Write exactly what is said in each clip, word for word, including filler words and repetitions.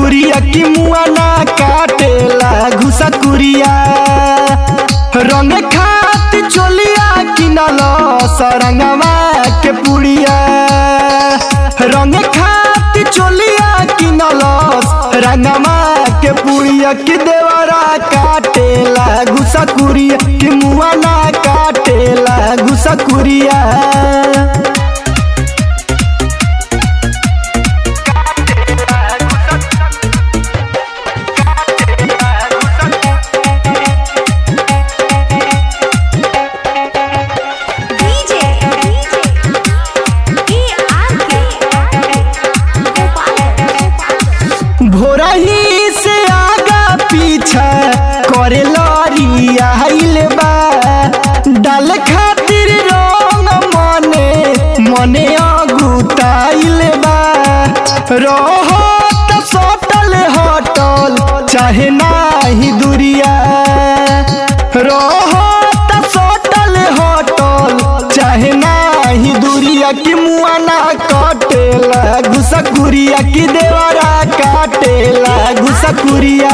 घुसकुरिया की मुआ ना काटेला घुसकुरिया रंग खात चोलिया किनल सरंगवा के पुड़िया रंग खात चोलिया किनल रंगवा के पुड़िया की देवरा काटेला घुसकुरिया की मुआ ना काटेला घुसकुरिया भोरही से आगा पीछा करे लरिया आइल बा डाल खातिर रंग मने मने अगुताइल बा रहत सटल हटल चाहे नाही दुरिया रहत सटल हटल चाहे नाही दुरिया की मुआ ना कटेला घुसकुरिया की देवरा काटेला घुसकुरिया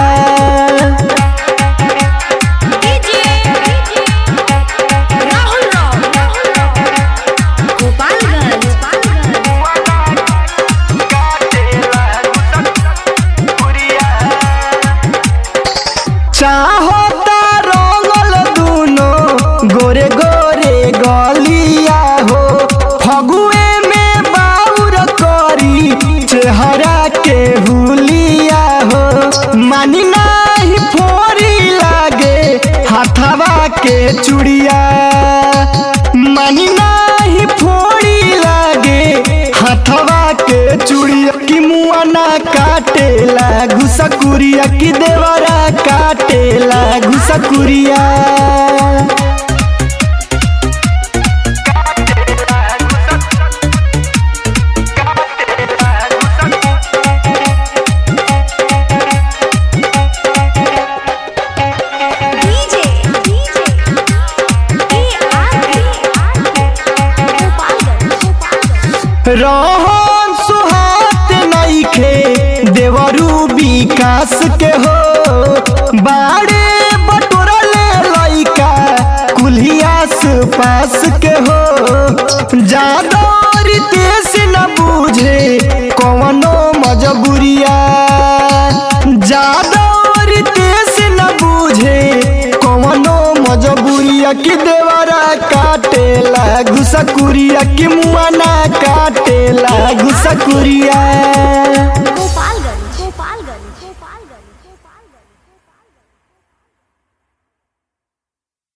चाहता रंगल दूनो गोरे गोरे गलिया हो फगुए में बाउर करी चेहरा के हुलिया हो मानी नाही फोरी लागे हाथवा के चूड़िया मानी नाही फोरी लागे हाथवा के चूड़िया की मुआ ना काटेला घुसकुरिया की देवरा काटेला घुसकुरिया रहन सुहात नइखे देवरू विकास के हो बाड़े बटोरले लइका कुल्हियास पास के हो जादौर देश न बूझे कवनो मजबूरिया जादौर देश न बूझे कवनो मजबूरिया की देवरा काटेला घुसकुरिया की मुआ ना काटेला घुसकुरिया।